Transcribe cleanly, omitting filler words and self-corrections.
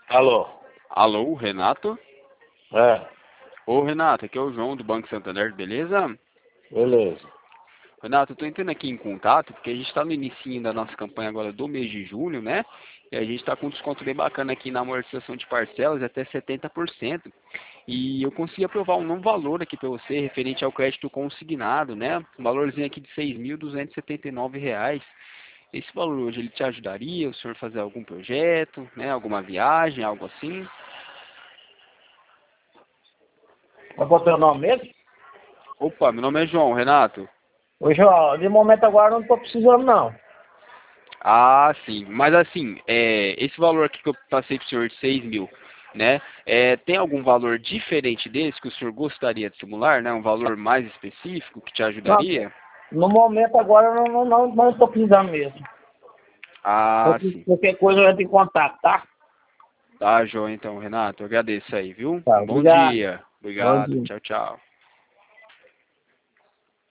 Alô? Alô, Renato? É, Ô, Renato, aqui é o João do Banco Santander, beleza? beleza. Renato, eu tô entrando aqui em contato porque a gente está no início da nossa campanha agora do mês de julho, né? E a gente está com um desconto bem bacana aqui na amortização de parcelas, até 70%. E eu consegui aprovar um novo valor aqui para você, referente ao crédito consignado, né? Um valorzinho aqui de R$ 6.279. Esse valor hoje, ele te ajudaria o senhor fazer algum projeto, né? Alguma viagem, algo assim? Vai botar o nome mesmo? Opa, meu nome é João, Renato. Ô, João, de momento agora eu não tô precisando, não. Ah, sim. Mas assim, esse valor aqui que eu passei para o senhor de 6 mil, né? Tem algum valor diferente desse que o senhor gostaria de simular, né? Um valor mais específico que te Não, ajudaria? no momento agora eu não tô precisando mesmo. Ah, sim. Qualquer coisa eu entro em contato, tá? Tá, joia então, Renato. Eu agradeço aí, viu? Tá, Um bom obrigado. dia. Bom Obrigado. dia. Tchau, tchau.